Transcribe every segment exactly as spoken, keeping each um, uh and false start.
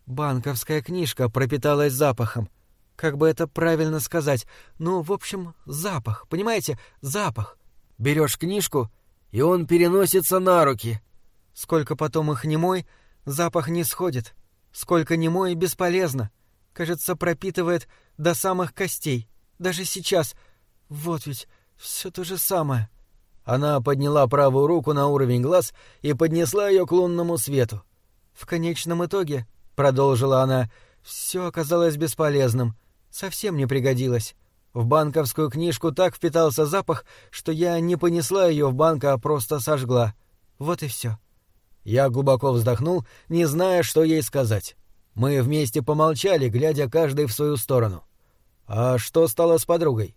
Банковская книжка пропиталась запахом. Как бы это правильно сказать? Ну, в общем, запах, понимаете? Запах. Берешь книжку, и он переносится на руки. Сколько потом их не мой, запах не сходит. Сколько не мой, бесполезно. Кажется, пропитывает до самых костей. Даже сейчас. Вот ведь все то же самое. Она подняла правую руку на уровень глаз и поднесла ее к лунному свету. В конечном итоге, продолжила она, все оказалось бесполезным. Совсем не пригодилось. В банковскую книжку так впитался запах, что я не понесла ее в банк, а просто сожгла. Вот и все. Я глубоко вздохнул, не зная, что ей сказать. Мы вместе помолчали, глядя каждый в свою сторону. А что стало с подругой?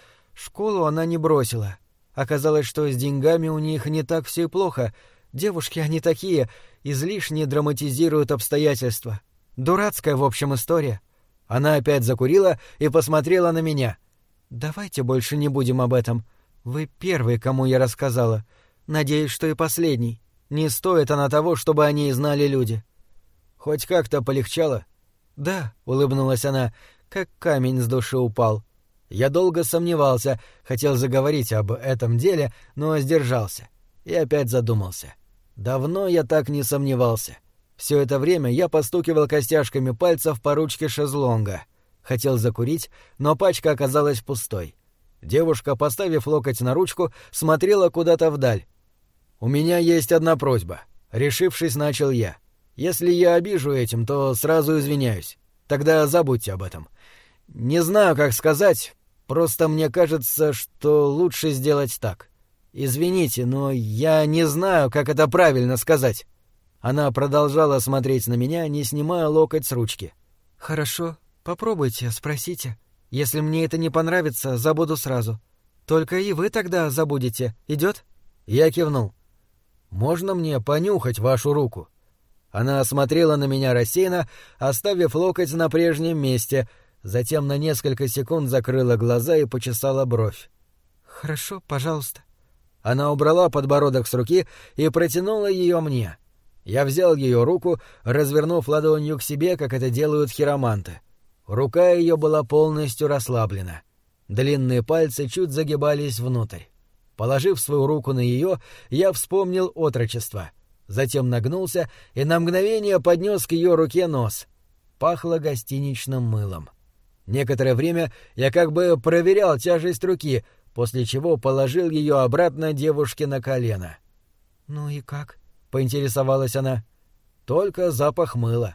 Школу она не бросила. Оказалось, что с деньгами у них не так все и плохо. Девушки они такие, излишне драматизируют обстоятельства. Дурацкая, в общем, история. Она опять закурила и посмотрела на меня. «Давайте больше не будем об этом. Вы первый, кому я рассказала. Надеюсь, что и последний. Не стоит она того, чтобы о ней знали люди». «Хоть как-то полегчало?» «Да», — улыбнулась она, — «как камень с души упал». Я долго сомневался, хотел заговорить об этом деле, но сдержался. И опять задумался. Давно я так не сомневался. Все это время я постукивал костяшками пальцев по ручке шезлонга. Хотел закурить, но пачка оказалась пустой. Девушка, поставив локоть на ручку, смотрела куда-то вдаль. «У меня есть одна просьба», — решившись, начал я. «Если я обижу этим, то сразу извиняюсь. Тогда забудьте об этом. Не знаю, как сказать, просто мне кажется, что лучше сделать так. Извините, но я не знаю, как это правильно сказать». Она продолжала смотреть на меня, не снимая локоть с ручки. «Хорошо, попробуйте, спросите. Если мне это не понравится, забуду сразу. Только и вы тогда забудете. Идет?» Я кивнул. «Можно мне понюхать вашу руку?» Она смотрела на меня рассеянно, оставив локоть на прежнем месте, затем на несколько секунд закрыла глаза и почесала бровь. «Хорошо, пожалуйста». Она убрала подбородок с руки и протянула ее мне. Я взял ее руку, развернув ладонью к себе, как это делают хироманты. Рука ее была полностью расслаблена. Длинные пальцы чуть загибались внутрь. Положив свою руку на ее, я вспомнил отрочество. Затем нагнулся и на мгновение поднес к ее руке нос. Пахло гостиничным мылом. Некоторое время я как бы проверял тяжесть руки, после чего положил ее обратно девушке на колено. «Ну и как?» — поинтересовалась она. «Только запах мыла».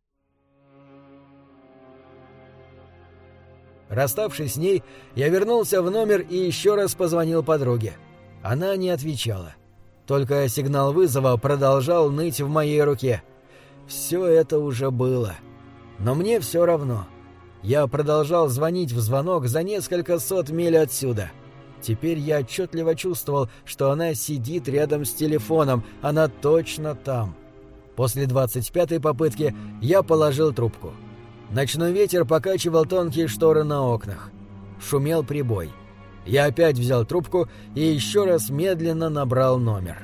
Расставшись с ней, я вернулся в номер и еще раз позвонил подруге. Она не отвечала. Только сигнал вызова продолжал ныть в моей руке. Все это уже было. Но мне все равно. Я продолжал звонить в звонок за несколько сот миль отсюда. Теперь я отчетливо чувствовал, что она сидит рядом с телефоном, она точно там. После двадцать пятой попытки я положил трубку. Ночной ветер покачивал тонкие шторы на окнах. Шумел прибой. Я опять взял трубку и еще раз медленно набрал номер.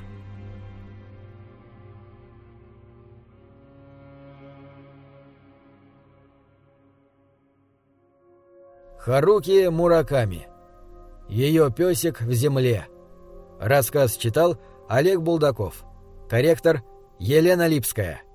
Харуки Мураками. Ее песик в земле. Рассказ читал Олег Булдаков. Корректор Елена Липская.